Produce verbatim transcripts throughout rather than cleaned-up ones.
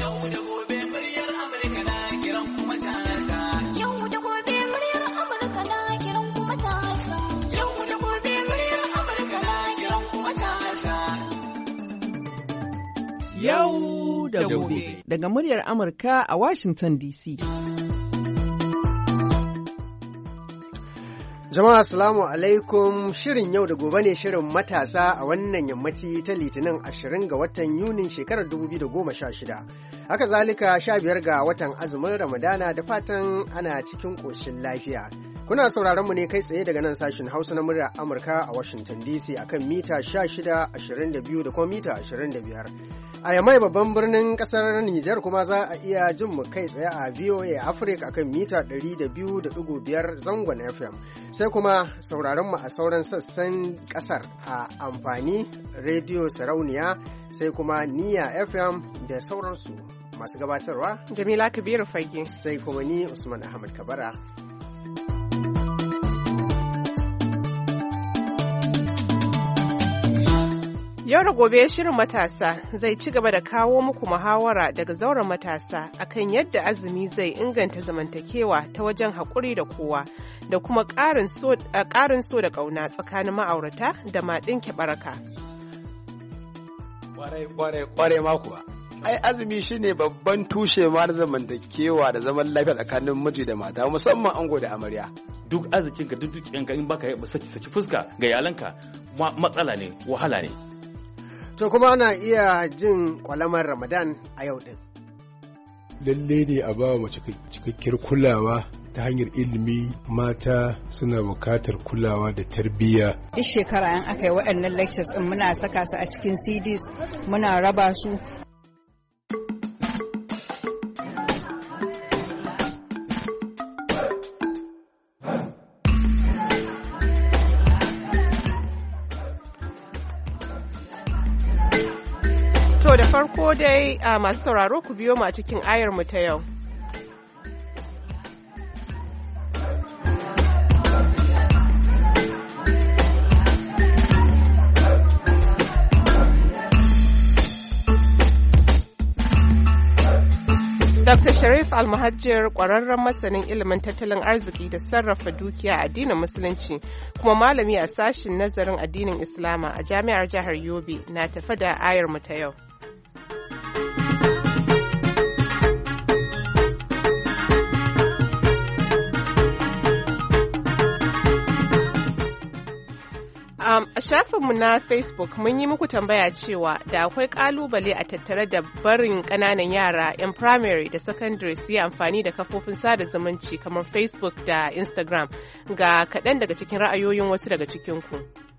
Yau da gobe muryar Amurka na kiran kuma matasa. Yau da gobe muryar Amurka na kiran kuma matasa. Yau da gobe muryar Amurka na kiran kuma matasa. Yau da gobe. Daga muryar Amurka a Washington D C. Jama'a assalamu alaikum, shirin yau da gobe ne shirin matasa a wannan yammaci ta litinin ashirin ga watan Yunin shekarar dubu biyu da goma sha shida. Haka zalika sha biyar ga watan azumin Ramadana, da fatan ana cikin ƙoshin lafiya. Kuna sauraron mu ne kai tsaye daga nan sashin Hausa na muryar Amurka a Washington D C akan mita sha shida, ashirin da biyu da kuma mita ashirin da biyar. A Yamai babban birnin kasar Nijar kuma za a iya jin mu kai tsaye a V O A Africa akan mita ɗari da biyu da ɗigo biyar zangon F M. Sai kuma sauraron mu a sauran sassan kasar a amfani rediyo sarauniya, sai kuma Niya F M da sauransu. Masu gabatarwa Jamila Kabiru Fage, sai kuma ni Usman Ahmad Kabara. Yau da gobe shirin matasa zai ci gaba da kawo muku muhawara daga zauren matasa akan yadda azumi zai inganta zamantakewa ta wajen haƙuri da kowa da kuma ƙarin so da ƙauna tsakanin ma'aurata da ma ɗinke baraka. Ƙwarai ma kuwa. Ai azumi shine babban tushe ma na zamantakewa da zaman lafiya tsakanin miji da mata, musamman ango da amarya. Duk arzikinka duk dukiyanka in baka yi saki saki fuska ga yalanka matsala ne, wahala ne. To kuma ana iya jin kwalamar Ramadan a yau din. Lalle ne a ba mace cikakkiyar kulawa ta hanyar ilimi, mata suna bukatar kulawa da tarbiyya. Duk shekara an aka yi waɗannan lectures ɗin muna saka su a cikin C Ds, muna raba su. To da farko dai a masu sauraro ku biyo mu a cikin ayar mu ta yau. Doctor Sharif Almuhajir ƙwararren masanin ilimin tattalin arziki da sarrafa dukiya a addinin Musulunci kuma malami a sashin nazarin addinin Islama a Jami'ar Jihar Yobe na tafi da ayar mu ta yau. Um, a shafinmu na Facebook mun yi muku tambaya cewa da akwai kalubale a tattare da barin ƙananan yara 'yan primary da secondary su yi amfani da kafofin sada zumunci kamar Facebook da Instagram, ga kaɗan daga cikin ra'ayoyin wasu daga cikinku.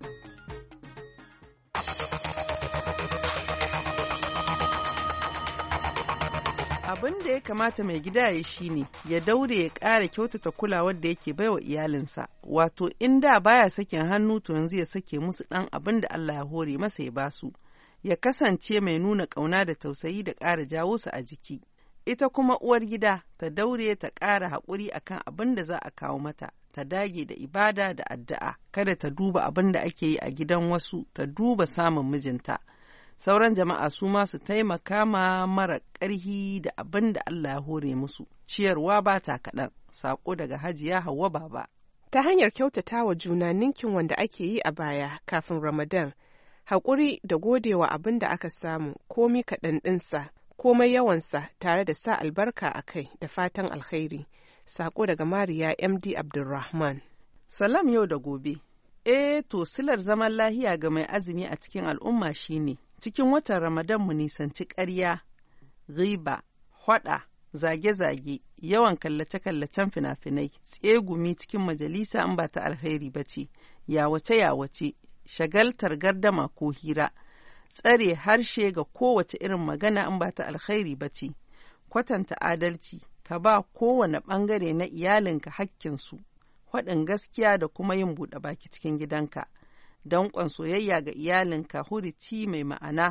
Abin da ya kamata mai gida ya shi ne ya daure ya ƙara kyautata kulawar da yake baiwa iyalinsa, wato in da baya sakin hannu to yanzu ya sake musu ɗan abin da Allah ya hore masa ya basu, ya kasance mai nuna ƙauna da tausayi da ƙara jawo su a jiki. Ita kuma uwar gida ta daure ta ƙara haƙuri akan abin da za a kawo mata, ta dage da ibada da addu'a, kada ta duba abin da ake yi a gidan wasu, ta duba samun mijinta. Sauran jama'a su ma su taimaka ma mara ƙarhi da abin da Allah ya hore musu. Ciyarwa ba ta kaɗan. Saƙo daga Hajiya Hauwa Baba. Ta hanyar kyautata wa juna ninkin wanda ake yi a baya kafin Ramadan, haƙuri da godewa abin da aka samu, komi kaɗan ɗinsa, komai yawansa tare da sa albarka a kai da fatan alkhairi. Saƙo daga Mariya M D Abdulrahman. Salam yau da gobe. Eh to silar zaman lahiya ga mai azumi a cikin al'umma shine cikin watan Ramadan mu nisanci ƙarya, riba, hwada, zage-zage, yawan kallace-kallacen fina-finai, tsegumi cikin majalisa in ba ta alkhairi ba ce, yawace-yawace, shagaltar gardama ko hira, tsare harshe ga kowace irin magana in ba ta alkhairi ba ce, kwatanta adalci, ka ba kowane ɓangare na iyalinka hakkinsu, faɗin gaskiya da kuma yin buɗe baki cikin gidanka. Danƙon soyayya ga iyalinka hurici mai ma'ana.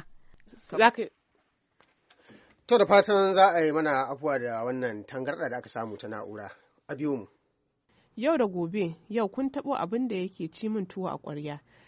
To da fatan za a yi mana afuwa da wannan tangarɗa da aka samu ta na'ura. A biyo mu. Yau da gobe, yau kun taɓo abin da yake ci min tuwo a ƙwarya.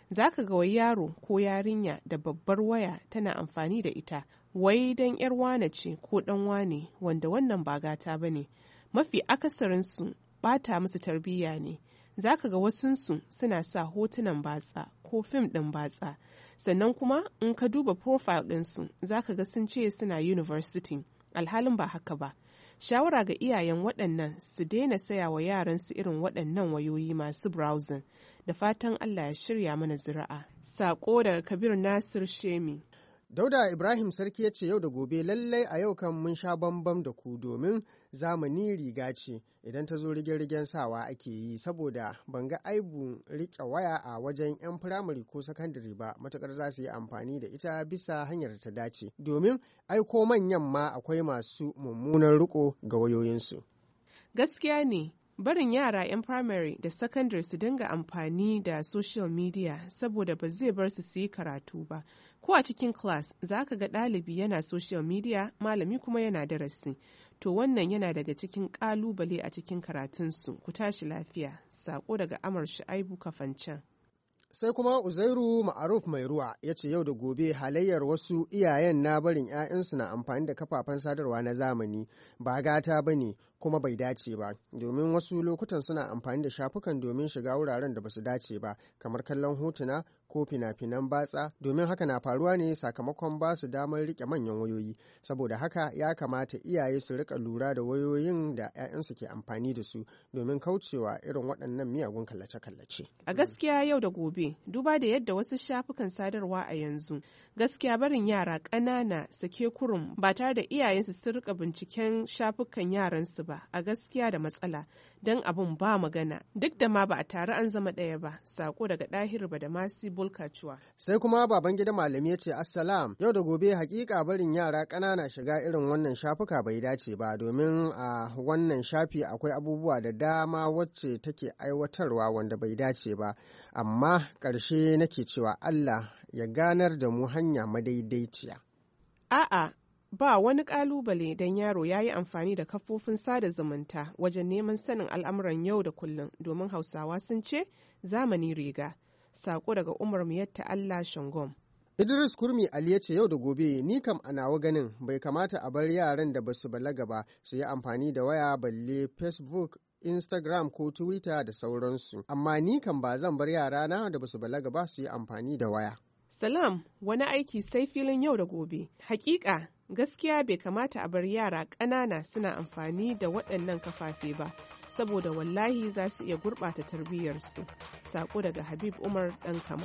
za ka ga wai yaro ko yarinya da babbar waya tana amfani da ita wai don yar wane ce ko dan wane, wanda wannan ba gata ba ne. Mafi akasarinsu bata musu tarbiyya ne. Za ka ga wasunsu suna sa hotunan batsa ko fim ɗin batsa, sannan kuma in ka duba profile ɗinsu za ka ga sun ce suna university, alhalin ba haka ba. Shawara ga iyayen waɗannan su daina saya wa yaransu irin waɗannan wayoyi masu browsing. Da fatan Allah ya shirya mana zira'a. Sako daga Kabir Nasir Shemi. Dauda Ibrahim Sarki ya ce yau da gobe lallai a yau kan mun sha bambam da ku, domin zamani riga ce, idan ta zo rige-rigen sawa ake yi, saboda ban ga aibu rike waya a wajen 'yan firamare ko sakandare ba, matukar za su yi amfani da ita bisa hanyar da ta dace, domin aiko manyan ma akwai masu mummunan riko ga wayoyinsu. Gaskiya ne, barin yara 'yan firamare da sakandare su dinga amfani da social media saboda ba zai bar su su yi karatu ba. Ko a cikin class za ka ga ɗalibi yana social media, malami kuma yana darasi. To wannan yana daga cikin ƙalubale a cikin karatunsu. Ku tashi lafiya. Sako daga Amar Shu'aibu Kafancan. Sai kuma Uzairu Ma'aruf Mai Ruwa ya ce yau da gobe halayyar wasu iyayen na barin 'ya'yansu na amfani da kafafen sadarwa na zamani ba gata ba ne kuma bai dace ba, domin wasu lokutan suna amfani da shafukan domin shiga wuraren da ba su dace ba, kamar kallon hotuna ko fina-finan batsa, domin haka na faruwa ne sakamakon ba su damar rike manyan wayoyi. Saboda haka ya kamata iyaye su rika lura da wayoyin da 'ya'yansu ke amfani da su domin kaucewa irin waɗannan miyagun kallace-kallace. A gaskiya yau da gobe, duba da yadda wasu shafukan sadarwa a yanzu, gaskiya barin yara ƙanana sake kurum ba tare da iyayensu sun rika binciken shafukan yaransu ba, a gaskiya da matsala, don abun ba magana, duk da ma ba a tare an zama ɗaya ba. Sako daga Ɗahir Badamasi Bulkacuwa. Sai kuma baban gida malami ya ce assalam, yau da gobe hakika barin yara ƙanana shiga irin wannan shafuka bai dace ba, domin a wannan shafi akwai abubuwa da dama wacce take aiwatarwa wanda bai dace ba, amma ƙarshe nake cewa Allah ya ganar da mu hanya madaidaiciya. A'a, ba wani ƙalubale don yaro ya yi amfani da kafofin sada zumunta wajen neman sanin al'amuran yau da kullum, domin Hausawa sun ce zamani riga. Sako daga Umar Miyatta Allah Shangom. Idris Kurmi Ali ya ce yau da gobe ni kam a nawa ganin bai kamata a bar yaran da basu balaga ba su yi amfani da waya, balle Facebook, Instagram ko Twitter da sauransu. Amma ni kam ba zan bar yarana da basu balaga ba su yi amfani da waya. Salam, wani aiki sai filin yau da gobe. Hakika gaskiya bai kamata a bar yara ƙanana suna amfani da waɗannan kafafe ba, saboda wallahi za su iya gurɓata tarbiyyarsu. Sako daga Habib Umar ɗan Kama.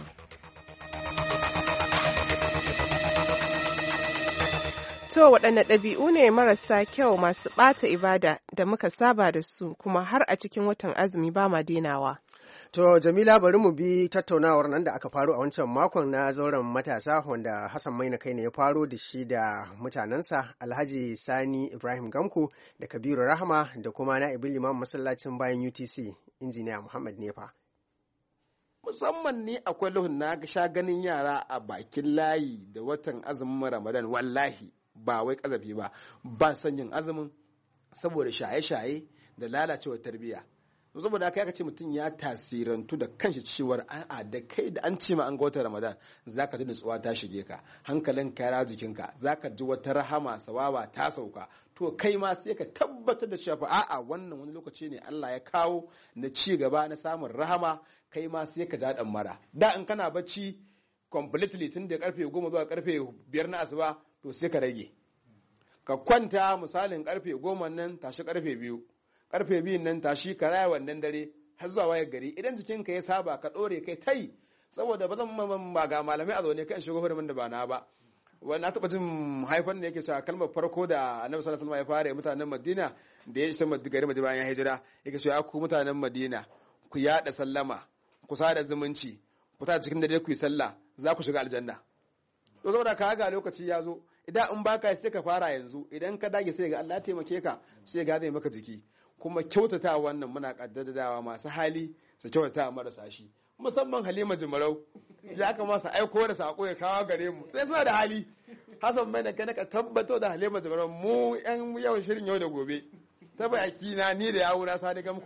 To waɗanne ɗabi'u ne marasa kyau masu ɓata ibada da muka saba da su kuma har a cikin watan azumi ba ma denawa? To Jamila, bari mu bi tattaunawar nan da aka faro a wancan makon na zauren matasa, wanda Hassan Maina kai ne ya faro da shi da mutanensa, Alhaji Sani Ibrahim Gamko da Kabiru Rahama da kuma na'ibin liman masallacin bayan U T C, injiniya Muhammad Nefa. Musamman ni akwai lahun na sha ganin yara a bakin layi da watan azumin Ramadan, wallahi ba wai kazafi ba, ba son yin azumin saboda shaye-shaye da lalacewar tarbiyya. Saboda haka aka ce mutum ya tasirantu da kanshi cewar a'a da kai da an ce ma an ga watan Ramadan zaka ji nutsuwa ta shige ka, hankalin ka ya jikinka, zaka ji wata rahama sawaba ta sauka, to kai ma sai ka tabbatar da cewa a'a wannan wani lokaci ne Allah ya kawo na ci gaba na samun rahama, kai ma sai ka ja dan mara. Da in kana bacci completely tun da karfe goma zuwa karfe biyar na asuba, to sai ka rage ka kwanta misalin karfe goma nan tashi karfe biyu, karfe biyun nan tashi ka raya wannan dare har zuwa wayar gari. Idan jikinka ya saba ka dore kai tai, saboda ba zan ba ga malamai a zaune kan shigo hurumin da ba na ba. Wani taɓa jin haifan da yake cewa kalmar farko da Annabi sallallahu alaihi wasallam ya fara mutanen Madina da ya isa gari Madina bayan hijira, yake cewa ku mutanen Madina ku yada sallama, ku sada zumunci, ku ta cikin dare ku yi sallah, za ku shiga aljanna. To saboda ka ga lokaci ya zo, idan in baka sai ka fara yanzu, idan ka dage sai ga Allah ya taimake ka, sai ga zai maka jiki. Kuma kyautata wannan muna kaddadawa masu hali su kyautata marasa shi, musamman Halima Jimarau ya kamata aiko da sako ya kawo gare mu, sai suna da hali. Hassan mai da kai ka tabbato da Halima Jimarau mu yan yau shirin yau da gobe ta bayaki na ni da yawo na Sani Gamko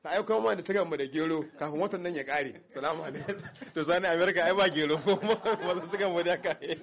ka aiko ma da tagan mu da gero kafin watan nan ya kare salamu alaikum. To sani America ai ba gero ko wanda suka mu da kare.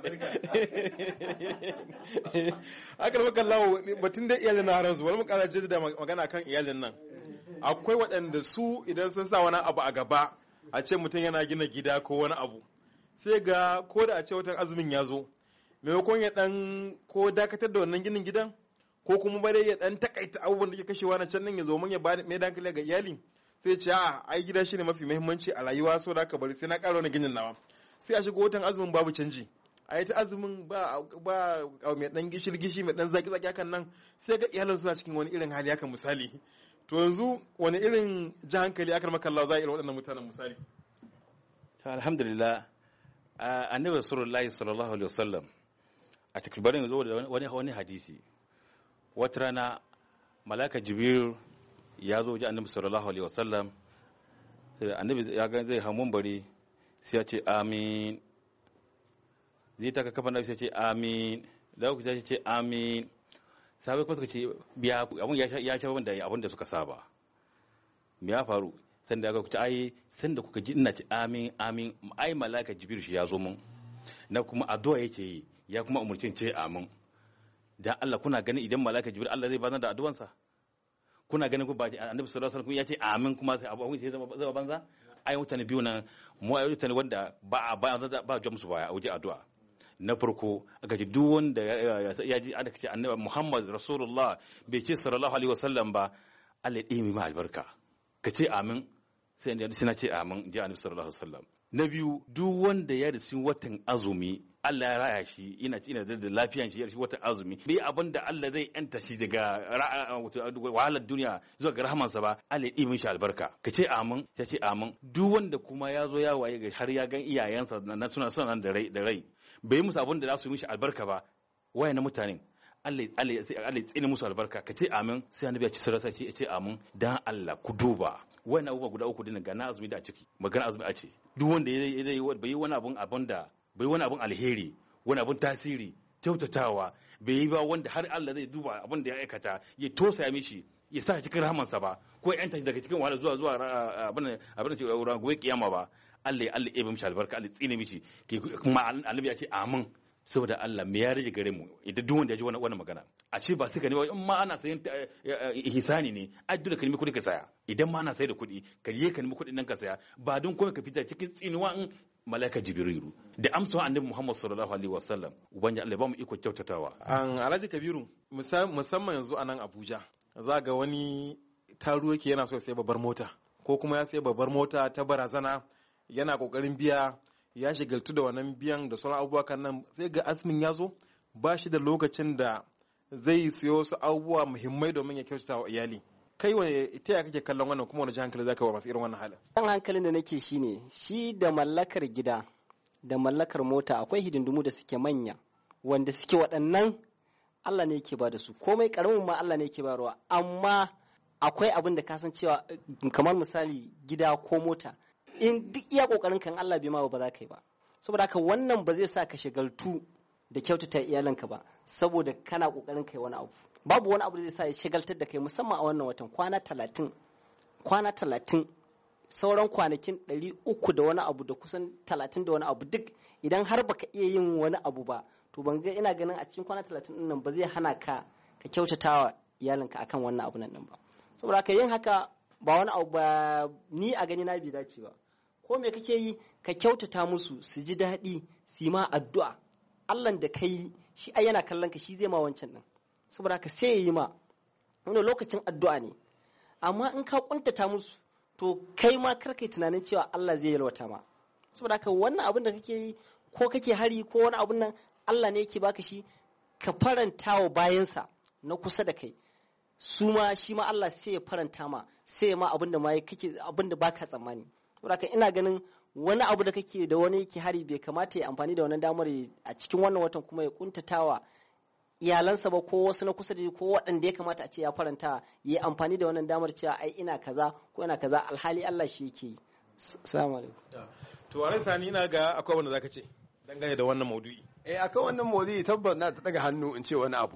Akar maka lawo batun da iyalin na haransu wani mu kara jaddada magana kan iyalin nan. Akwai waɗanda su idan sun sa wani abu a gaba a ce mutum yana gina gida ko wani abu sai ga ko da a ce watan azumin ya zo maimakon ya dan ko dakatar da wannan ginin gidan ko kuma bare ya dan takaita abubuwan da ke kashewa na can nan ya zo mun ya ba mai dankali ga iyali sai ce a ai gida shine mafi muhimmanci a rayuwa so da ka bari sai na ƙara wani ginin nawa sai a shigo watan azumin babu canji a yi ta azumin ba ba mai dan gishir gishi mai dan zaki zaki hakan nan sai ga iyalan suna cikin wani irin hali haka misali to yanzu wani irin ji hankali akar maka Allah za a yi waɗannan mutanen misali. Alhamdulillah annabi rasulullahi sallallahu alaihi wasallam a takribarin zo da wani wani hadisi wata rana malaka jibril ya zo ji annabi sallallahu alaihi wasallam sai annabi ya ga zai hamun bari sai ya ce amin zai taka kafa nabi sai ya ce amin da ku sai ya ce amin sabai kuma suka ce biya abun ya ya sha da abun da suka saba me ya faru sanda ga ku ce ai sanda kuka ji ina ce amin amin ai malaka jibril shi ya zo mun na kuma addu'a yake yi ya kuma umurcin ce amin dan Allah kuna ganin idan malaka jibril Allah zai bazan da addu'ansa kuna ganin ku ba annabi sallallahu alaihi wasallam ya ce amin kuma sai abu sai zama banza ai mutane biyu nan mu ai mutane wanda ba ba ba jamsu baya a waje addu'a na farko aka ji duk wanda ya ji aka ce annabi Muhammad Rasulullah bai ce sallallahu alaihi wasallam ba Allah ya dimi ma albarka ka ce amin sai inda sai na ce amin ji annabi sallallahu alaihi wasallam na biyu duk wanda ya risi watan azumi Allah ya raya shi ina ina da lafiyan shi ya risi watan azumi bai abin da Allah zai yanta shi daga wahalar duniya zuwa ga rahamansa ba Allah ya dimi shi albarka ka ce amin sai ce amin duk wanda kuma ya zo ya waye har ya gan iyayensa na suna suna da rai da rai bai musu abin da za su yi mishi albarka ba waye na mutanen Allah Allah Allah tsine musu albarka ka ce amin sai annabi ya ci sarasa ce ya ce amin dan Allah ku duba wannan abubuwa guda uku din ga na azumi da ciki magana azumi a ce duk wanda ya yi bai wani abun abun da bai wani abun alheri wani abun tasiri kyautatawa bai yi ba wanda har Allah zai duba abun da ya aikata ya tosa mishi ya sa cikin rahamansa ba ko ya yanta daga cikin wahala zuwa zuwa abin abin da ran gobe kiyama ba Allah ya Allah ya mishi albarka Allah tsine mishi kuma annabi ya ce amin saboda Allah me ya rage gare mu idan duk wanda ya ji wannan magana a ce ba suka ne ba in ma ana sayan ihsani ne ai dole ka nemi kuɗi ka saya idan ma ana sayar da kuɗi ka je ka nemi kuɗin nan ka saya ba don kuma ka fita cikin tsinuwa in malaika jibrilu da amsa annabi Muhammad sallallahu alaihi wasallam ubangiji Allah ba mu iko kyautatawa an Alhaji Kabiru musamman yanzu a nan Abuja za ga wani taro yake yana so ya sai babbar mota ko kuma ya sai babbar mota ta barazana yana kokarin biya ya shigaltu da wannan biyan da sauran abubuwa kan nan sai ga asmin ya zo ba shi da lokacin da zai siyo wasu abubuwa muhimmai domin ya kyautata wa iyali kai wani ita ya kake kallon wannan kuma wani ji hankali zaka wa masu irin wannan halin kan hankalin da nake shine shi da mallakar gida da mallakar mota akwai hidindimu da suke manya wanda suke waɗannan Allah ne yake ba da su komai karamin ma Allah ne yake bayarwa amma akwai abin da ka san cewa kamar misali gida ko mota in duk iya kokarin kan Allah bai ma ba za ka yi ba saboda haka wannan ba zai sa ka shagaltu da kyautata iyalanka ba saboda kana kokarin kai wani abu babu wani abu da zai sa ya shagaltar da kai musamman a wannan watan kwana talatin kwana talatin sauran kwanakin ɗari uku da wani abu da kusan talatin da wani abu duk idan har baka iya yin wani abu ba to ban ga ina ganin a cikin kwana talatin din nan ba zai hana ka ka kyautatawa iyalinka akan wannan abu nan ba saboda haka yin haka ba wani abu ba ni a gani na bi dace ba ko me kake yi ka kyautata musu su ji daɗi su yi ma addu'a Allah da kai shi ai yana kallon ka shi zai ma wancan din saboda haka sai ya yi ma wani lokacin addu'a ne amma in ka kuntata musu to kai ma kar kai tunanin cewa Allah zai yalwata ma saboda haka wannan abin da kake yi ko kake hari ko wani abin nan Allah ne yake baka shi ka faranta wa bayansa na kusa da kai su ma shi ma Allah sai ya faranta ma sai ma abin da ma kake abin da baka tsammani saboda haka ina ganin wani abu da kake da wani yake hari bai kamata ya amfani da wannan damar a cikin wannan watan kuma ya kuntatawa iyalansa ba ko wasu na kusa da ko waɗanda ya kamata a ce ya faranta ya amfani da wannan damar cewa ai ina kaza ko ina kaza alhali Allah shi yake yi. Assalamu alaikum. To a sani ina ga akwai wanda zaka ce dangane da wannan maudu'i. Eh akan wannan maudu'i tabbas na ta daga hannu in ce wani abu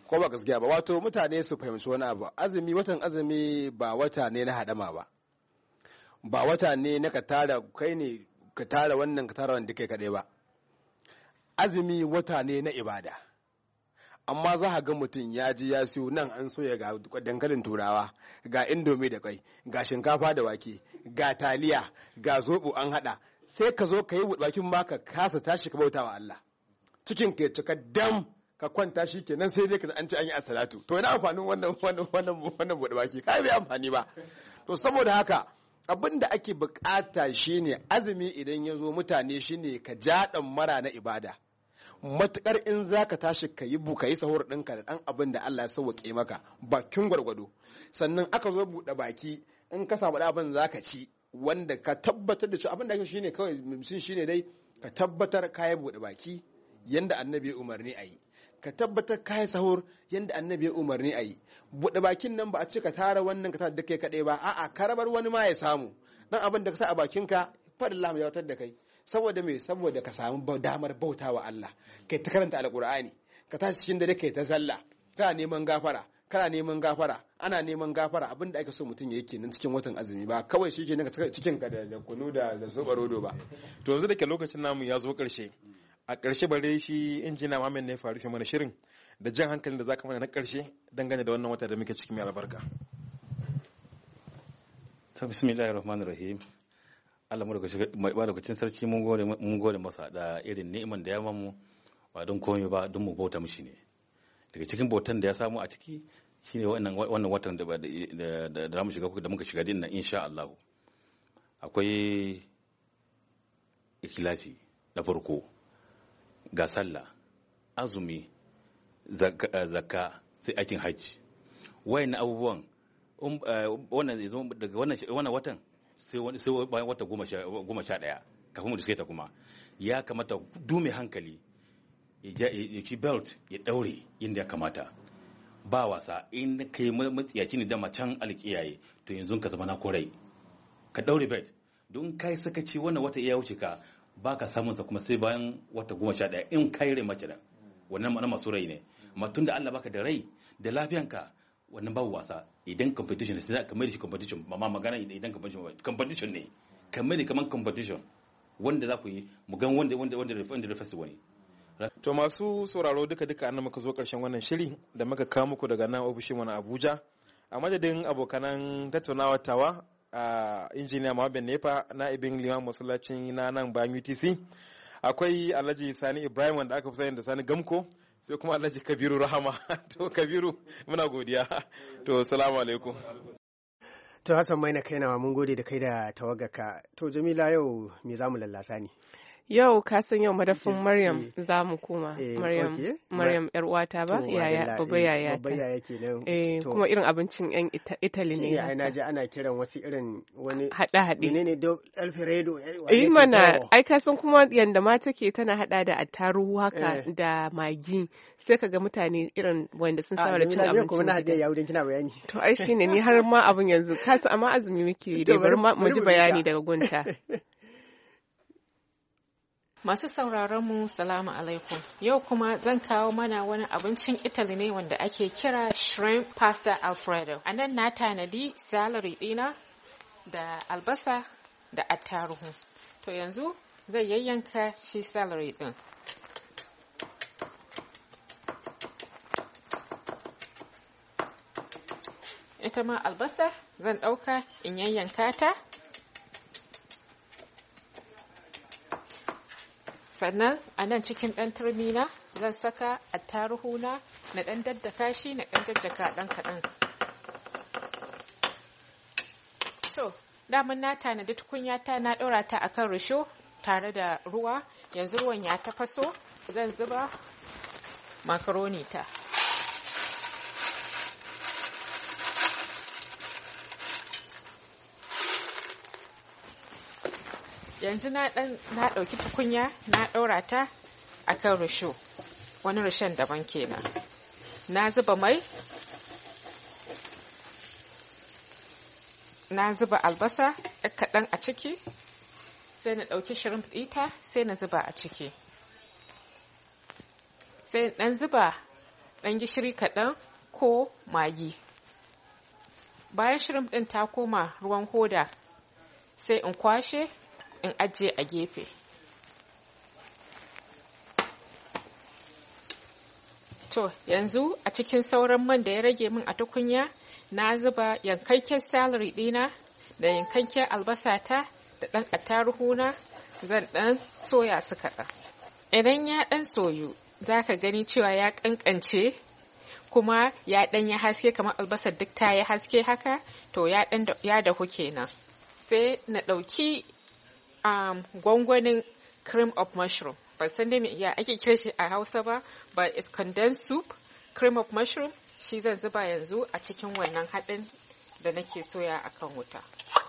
ko ba gaskiya ba. Wato mutane su fahimci wani abu, azumi, watan azumi ba wata ne na hadama ba, ba wata ne na ka tara kai ne ka tara wannan ka tara wanda kai kaɗai ba. Azumi wata ne na ibada, amma za ka ga mutum ya ji ya siyo nan an soya ga dankalin turawa, ga indomi da kai, ga shinkafa da wake, ga taliya, ga zobo an hada, sai ka zo ka yi bakin ba ka kasa tashi ka bauta wa Allah, cikin ka cika dam ka kwanta shi kenan sai dai ka an ce an yi asalatu. To ina amfanin wannan wannan wannan wannan bude baki, kai bai amfani ba. To saboda haka abin da ake bukata shine azumi idan ya zo mutane shine ka ja mara na ibada. Matukar in za ka tashi ka yi buka yi sahur ɗinka da ɗan abin da Allah ya sauwaƙe maka bakin gwargwado, sannan aka zo buɗe baki in ka samu abin za ka ci wanda ka tabbatar da cewa abin da ake shine kawai mutum shine dai ka tabbatar ka yi buɗe baki yanda annabi ya umarni a yi, ka tabbatar ka yi sahur yanda annabi ya umarni a yi. Buɗe bakin nan ba a ce ka tara wannan ka tara da kai kaɗai ba, a'a ka rabar wani ma ya samu dan abin da ka sa a bakinka fadin Allah ya watar da kai. Saboda me? Saboda ka samu damar bauta wa Allah, kai ta karanta alkur'ani, ka tashi cikin dare kai ta sallah, kana neman gafara, kana neman gafara, ana neman gafara. Abinda ake so mutum yake nan cikin watan azumi, ba kawai shi ke nan cikin ka da kunu da da zuba rodo ba. To yanzu da ke lokacin namu ya zo karshe, a karshe bare shi injina Muhammad ne faru shi mana shirin da jan hankalin da zaka mana na karshe dangane da wannan wata da muke cikin mai albarka. Bismillahir Rahmanir Rahim. Allah mu daga lokacin sarki mun gode mun gode masa da irin ni'iman da ya mamu, ba don komai ba don mu bauta mishi ne. Daga cikin bautan da ya samu a ciki shine wannan wannan watan da da da mu shiga da muka shiga din nan insha Allah. Akwai ikhlasi da farko, ga sallah, azumi, zakka, sai aikin hajji. Wayannan abubuwan wannan daga wannan wannan watan sai bayan wata goma sha ɗaya kafin mu diske ta kuma ya kamata dume hankali ya ki belt ya daure inda ya kamata, ba wasa. In kai matsiyaci ne da macan alƙiyaye to yanzu ka zama na korai, ka daure belt don kai sakaci wannan wata iya wuce ka baka samun sa kuma sai bayan wata goma sha ɗaya in kai rai mace da wannan mana masu rai ne. Amma tun da Allah baka da rai da lafiyanka wannan babu wasa. Idan competition ne sai ka mai da shi competition, ba ma magana idan competition competition ne, ka mai da kaman competition wanda za ku yi mu gan wanda wanda wanda wanda da festival ne. To masu sauraro duka duka annan muka zo karshen wannan shiri da muka kawo muku daga nan ofishin mu na Abuja. A madadin abokanan tattaunawa tawa a injiniya Muhammad Nefa na ibin liman masallacin na nan bayan U T C, akwai Alhaji Sani Ibrahim wanda aka fi sani da Sani Gamko, sai kuma Alhaji Kabiru Rahama. To Kabiru muna godiya. To assalamu alaikum. To Hassan Maina kaina mun gode da kai da tawaggaka. To Jamila yau me zamu lallasa ne? Yau ka san yau madafin Maryam za mu koma. Maryam Maryam yar uwata ba, yaya babba yaya ta. Babba yaya kenan. Eh kuma irin abincin yan Italy ne. Ai na ji ana kiran wasu irin wani hada hade. Menene do Alfredo? Eh mana ai ka san kuma yanda ma take tana hada da attaruhu haka da magi, sai kaga mutane irin wanda sun saba da cin abinci. Kuma na hadiya yawudin kina bayani. To ai shine ni har ma abun yanzu ka san amma azumi muke dai bari mu ji bayani daga gunta. Masu sauraron mu salamu alaikum. Yau kuma zan kawo mana wani abincin Italy ne wanda ake kira shrimp pasta alfredo. A nan na tanadi celery dina da albasa da attaruhu. To yanzu zai yayyanka shi celery din. Ita ma albasa zan ɗauka in yayyanka ta. Sannan a nan cikin ɗan turmina zan saka attaruhuna na ɗan daddaka shi na ɗan daddaka ɗan kaɗan. To, daman na tanadi tukunyata na ɗora ta akan risho tare da ruwa, yanzu ruwan ya tafaso zan zuba makaroni ta. Yanzu na dan na dauki tukunya na daura ta akan risho, wani rishon daban kenan. Na zuba mai, na zuba albasa kaɗan a ciki, sai na dauki shrimp ɗita sai na zuba a ciki. Sai dan zuba ɗan gishiri kaɗan ko magi. Bayan shrimp ɗin ta koma ruwan hoda, sai in kwashe in ajiye a gefe. To yanzu a cikin sauran man da ya rage min a tukunya, na zuba yankakken celery ɗina da yankakken albasata da ɗan attaruhuna, zan ɗan soya su kaɗan. Idan ya ɗan soyu, za ka gani cewa ya ƙanƙance kuma ya ɗan ya haske kamar albasar duk ta ya haske haka, to ya ɗan ya dahu kenan. Sai na ɗauki um, gwangwanin cream of mushroom. Ban san dai ya ake kira shi a Hausa ba, but it's condensed soup, cream of mushroom. Shi zan zuba yanzu a cikin wannan haɗin da nake soya a kan wuta.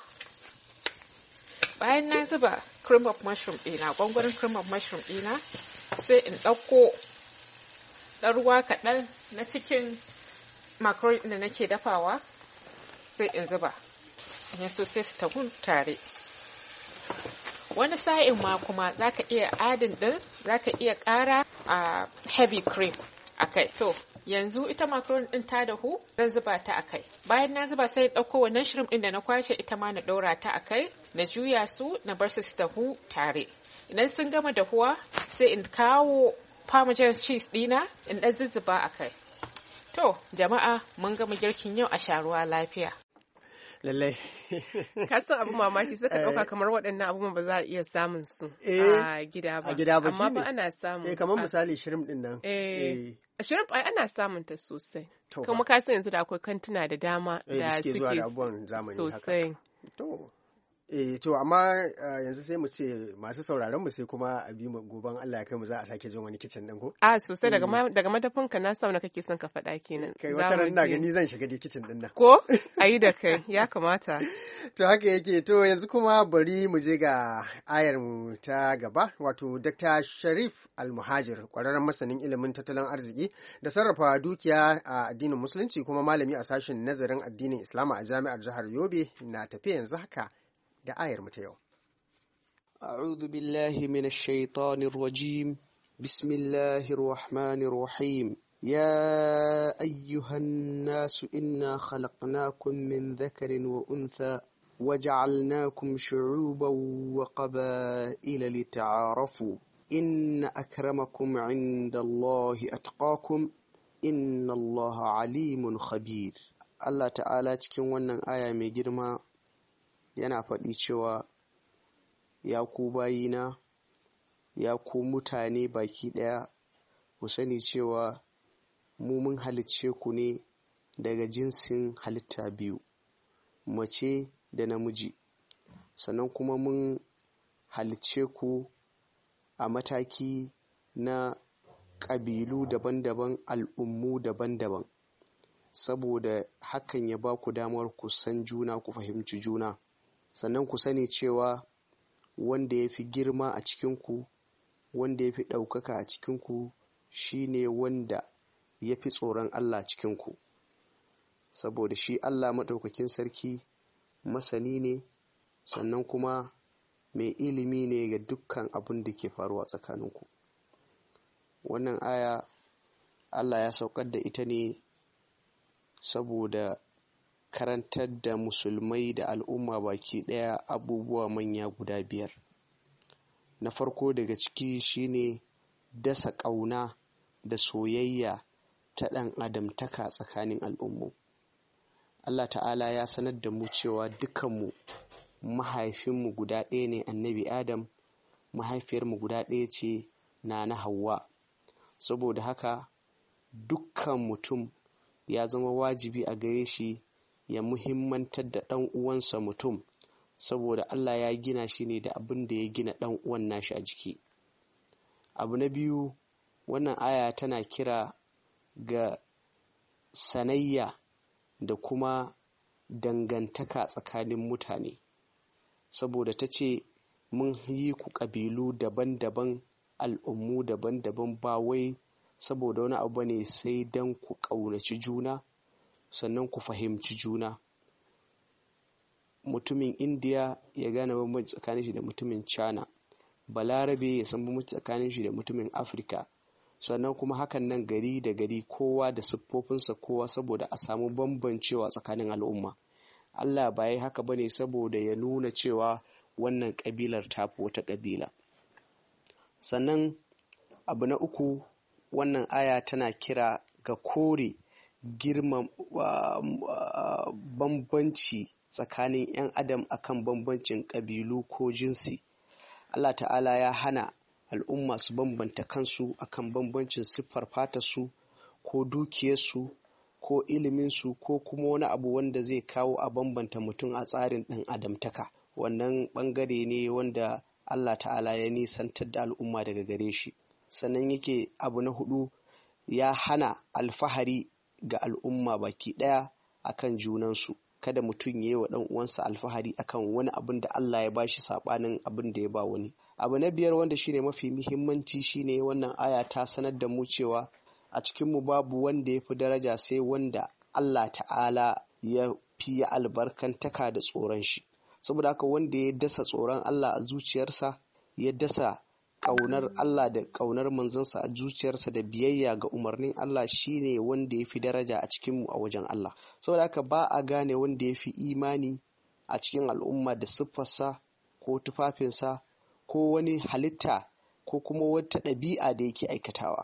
Bayan na zuba cream of mushroom ɗina, gwangwanin cream of mushroom ɗina, sai in ɗauko ɗan ruwa kaɗan na cikin macaroni da nake dafawa, sai in zuba. In so sai su tafi tare. Wani sa'in ma kuma za ka iya adin ɗin, za ka iya ƙara a heavy cream a kai. To, yanzu ita macaroni ɗin ta dahu, zan zuba ta a kai. Bayan na zuba sai ɗauko wannan shrimp ɗin da na kwashe ita ma na ɗora ta a kai, na juya su, na bar su su dahu tare. Idan sun gama dahuwa, sai in kawo parmesan cheese ɗina in ɗan zuzzuba a kai. To, jama'a mun gama girkin yau, a sha ruwa lafiya. Lallai. Ka san abin mamaki sai ka ɗauka kamar waɗannan abubuwan ba za a iya samun su a gida ba. A gida ba amma ba ana samu. Eh kamar misali shrimp din nan. Eh shrimp ai ana samun ta sosai. Kuma ka san yanzu da akwai kantuna da dama da suke zuwa da abubuwan zamani haka. Sosai. To eh to amma yanzu sai mu ce masu sauraron mu sai kuma a bi mu goban Allah ya kai mu za a sake jin wani kitchen din ko? A sosai daga daga madafin ka na sauna kake son ka faɗa kenan. Kai wata ran ina gani zan shiga da kitchen din nan. Ko? Ayi da kai ya kamata. To haka yake, to yanzu kuma bari mu je ga ayar mu ta gaba, wato Doctor Sharif Almuhajir, kwararren masanin ilimin tattalin arziki da sarrafa dukiya a addinin Musulunci kuma malami a sashen nazarin addinin Islama a Jami'ar Jihar Yobe, na tafe yanzu haka da ayar mu ta yau. A'udhu billahi minash shaitanir rajim. Bismillahir rahmanir rahim. يا أيها الناس إنا خلقناكم من ذكر وأنثى وجعلناكم شعوبا وقبائل لتعارفوا إن أكرمكم عند الله أتقاكم إن الله عليم خبير. Allah ta'ala cikin wannan aya mai girma yana faɗi cewa ya ku bayina, ya ku mutane baki ɗaya, ku sani cewa mu mun halicce ku ne daga jinsin halitta biyu, mace da namiji, sannan kuma mun halicce ku a mataki na ƙabilu daban-daban, al'ummu daban-daban, saboda hakan ya ba ku damar ku san juna, ku fahimci juna. Sannan ku sani cewa wanda ya fi girma a cikinku, wanda ya fi ɗaukaka a cikinku, shi ne wanda ya fi tsoron Allah cikinku, saboda shi Allah maɗaukakin sarki masani ne, sannan kuma mai ilimi ne ga dukkan abin da ke faruwa tsakaninku. Wannan aya Allah ya saukar da ita ne saboda karantar da musulmai da al'umma baki ɗaya abubuwa manya guda biyar. Na farko daga ciki shine dasa ƙauna da soyayya ta ɗan adamtaka tsakanin al'ummu. Allah ta'ala ya sanar da mu cewa dukanmu mahaifinmu guda ɗaya ne, annabi Adam, mahaifiyarmu guda ɗaya ce, Nana Hawwa. Saboda haka dukkan mutum ya zama wajibi a gare shi ya muhimmantar da ɗan uwansa mutum, saboda Allah ya gina shi ne da abin da ya gina ɗan uwan nashi a jiki. Abu na biyu, wannan aya tana kira ga sanayya da kuma dangantaka tsakanin mutane, saboda ta ce mun yi ku ƙabilu daban-daban, al'ummu daban-daban, ba wai saboda wani abu ne sai don ku ƙaunaci juna sannan ku fahimci juna. Mutumin Indiya ya gane bambanci tsakanin shi da mutumin China, Balarabe ya san bambanci tsakanin shi da mutumin Afirka, sannan kuma hakan nan gari da gari kowa da siffofinsa kowa saboda a samu bambancewa tsakanin al'umma. Allah ba yi haka bane saboda ya nuna cewa wannan kabilar tafi wata kabila. Sannan abu na uku, wannan aya tana kira ga kore girman uh, bambanci tsakanin 'yan adam akan bambancin kabilu ko jinsi. Allah ta'ala ya hana al'umma su bambanta kansu akan bambancin siffar fatarsu ko dukiyarsu ko iliminsu ko kuma wani abu wanda zai kawo a bambanta mutum a tsarin ɗan adamtaka. Wannan ɓangare ne wanda Allah ta'ala ya nisantar da al'umma daga gare shi. Sannan yake abu na hudu, ya hana alfahari ga al'umma baki ɗaya akan junansu. Kada mutum ya yi wa ɗan uwansa alfahari akan wani abin da Allah ya bashi saɓanin abin da ya ba wani. Abu na biyar wanda shine mafi muhimmanci shine wannan aya ta sanar da mu cewa a cikinmu babu wanda ya fi daraja sai wanda Allah ta'ala ya fi albarkantaka da tsoron shi. Saboda haka wanda ya dasa tsoron Allah a zuciyarsa, ya dasa ƙaunar Allah da ƙaunar manzansa a zuciyarsa da biyayya ga umarnin Allah, shine wanda ya fi daraja a cikinmu a wajen Allah. Saboda haka ba a gane wanda ya fi imani a cikin al'umma da siffarsa ko tufafinsa ko wani halitta ko kuma wata ɗabi'a da yake aikatawa.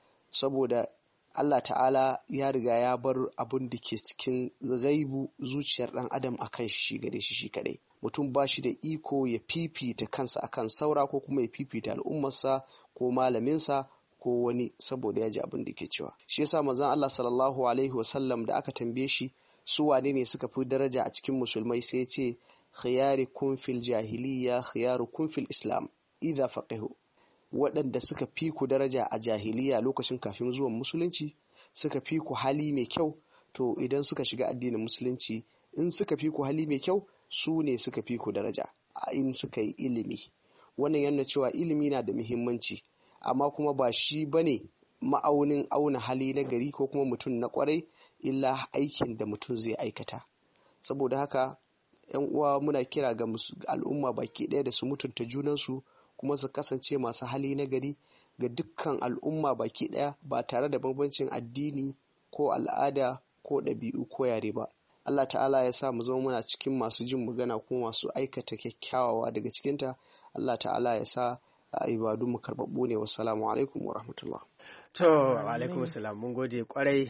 Saboda Allah ta'ala ya riga ya bar abin da ke cikin gaibu zuciyar ɗan adam akan shi gare shi shi kadai. Mutum ba shi da iko ya fifita kansa akan saura ko kuma ya fifita al'ummarsa ko malaminsa ko wani saboda ya ji abin da ke cewa. Shi yasa manzon Allah sallallahu alaihi wasallam da aka tambaye shi su wane ne suka fi daraja a cikin musulmai, sai ya ce khiyarukum fil jahiliya khiyarukum fil islam idza faqihu. Waɗanda suka fi ku daraja a jahiliya lokacin kafin zuwan musulunci, suka fi ku hali mai kyau, to idan suka shiga addinin musulunci, in suka fi ku hali mai kyau, su ne suka fi ku daraja in suka yi ilimi. Wannan yana cewa ilimi na da muhimmanci, amma kuma ba shi bane ma'aunin auna hali na gari ko kuma mutum na kwarai, illa aikin da mutum zai aikata. Saboda haka yan uwa, muna kira ga al'umma baki ɗaya da su mutunta junansu kuma su kasance masu hali na gari ga dukkan al'umma baki ɗaya, ba tare da bambancin addini ko al'ada ko ɗabi'u ko yare ba. Allah ta'ala ya sa mu zama muna cikin masu jin magana kuma masu aikata kyakkyawawa daga cikinta. Allah ta'ala ya sa a ibadu mu karɓaɓɓu ne. Wassalamu alaikum wa rahmatullah. To, wa alaikum assalam, mun gode kwarai.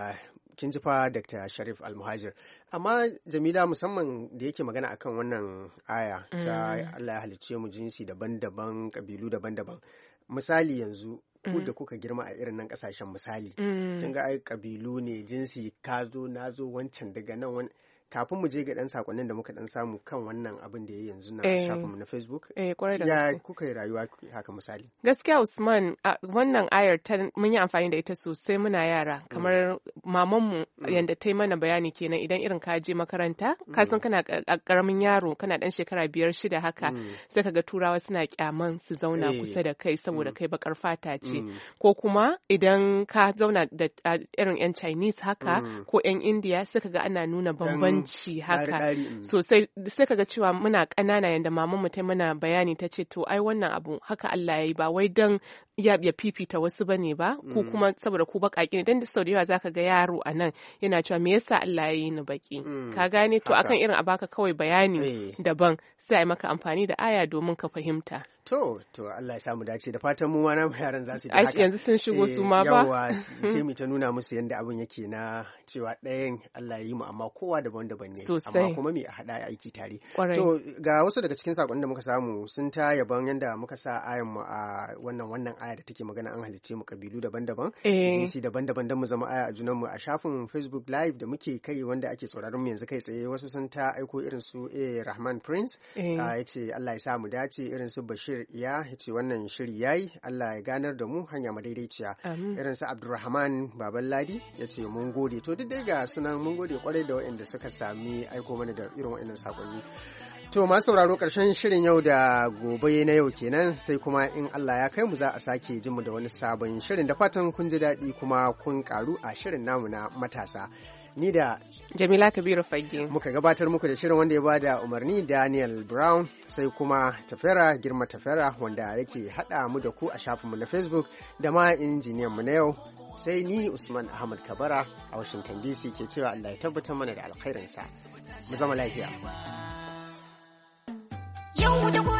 Kin ji fa Doctor Sharif Almuhajir. Amma Jamila, musamman da yake magana akan wannan aya ta Allah ya halicce mu jinsi daban-daban, kabilu daban-daban. Misali yanzu ku da kuka girma a irin nan kasashen, misali kin ga ai kabilu ne, jinsi, ka zo na zo, wancan daga nan wani. Kafin mu je ga dan sakonnin da muka dan samu kan wannan abin da ya yanzu na shafin mu na Facebook, eh kwarai da ya kuka yi rayuwa haka misali? Gaskiya Usman, wannan ayar ta mun yi amfani da ita sosai muna yara, kamar maman mu yanda ta yi mana bayani kenan, idan irin ka je makaranta ka san kana karamin yaro, kana dan shekara biyar shida haka, sai kaga turawa suna kyaman su zauna kusa da kai saboda kai bakar fata ce, ko kuma idan ka zauna da irin yan Chinese haka ko yan India, sai kaga ana nuna bambanci haka sosai. Sai kaga cewa muna ƙanana yanda maman mu ta mana bayani, ta ce to ai wannan abu haka Allah ya yi, ba wai dan ya ya fifita wasu bane ba, ko kuma saboda ku baƙaƙi ne. Dan da sau da yawa zaka ga yaro a nan yana cewa me yasa Allah ya yi ni baƙi, ka gane? To akan irin a baka kawai bayani daban, sai a maka amfani da aya domin ka fahimta. To, to Allah ya samu dace, da fatan mu ma yaran za su yi haka. Yanzu sun shigo su ma ba. Yawa, sai mu ta nuna musu yanda abin yake na cewa ɗayan Allah ya yi mu amma kowa daban-daban ne. Sosai. Amma kuma me a haɗa aiki tare. To, ga wasu daga cikin saƙonin da muka samu sun ta yaban yanda muka sa ayan mu a wannan wannan aya da take magana an halicce mu kabilu daban-daban, jinsi daban-daban, don mu zama aya a junan mu. A shafin Facebook Live da muke kai wanda ake sauraron mu yanzu kai tsaye, wasu sun ta aiko irin su A Rahman Prince, ya ce Allah ya sa mu dace, irin su Bashir ya ce wannan shiri yayi, Allah ya ganar da mu hanya madaidaiciya. Irin su Abdulrahman Baban Ladi ya ce mun gode. To duk dai ga sunan mun gode kwarai da waɗanda suka sami aiko mana da irin waɗannan sakonni. To masu sauraro ƙarshen shirin yau da gobe na yau kenan, sai kuma in Allah ya kai mu za a sake jin mu da wani sabon shirin. Da fatan kun ji daɗi kuma kun karu a shirin namu na matasa. Ni da Jamila Kabiru Fagge muka gabatar muku da shirin, wanda ya bada umarni Daniel Brown, sai kuma Tafera Girma Tafera wanda yake haɗa mu da ku a shafinmu na Facebook, da ma injiniyan mu na yau. Sai ni Usman Ahmad Kabara a Washington D C ke cewa Allah ya tabbatar mana da alkhairinsa. Mu zama lafiya. Yau da